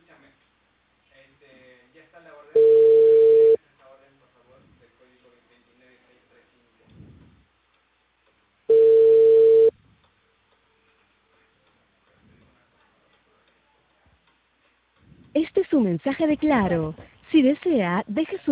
Este es un mensaje de Claro. Si desea, deje su